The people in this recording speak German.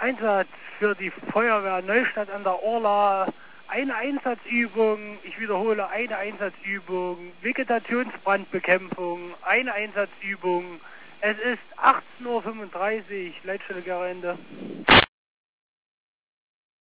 Einsatz für die Feuerwehr Neustadt an der Orla. Eine Einsatzübung, ich wiederhole, eine Einsatzübung, Vegetationsbrandbekämpfung, eine Einsatzübung. Es ist 18:35 Uhr, Leitstelle Gerende.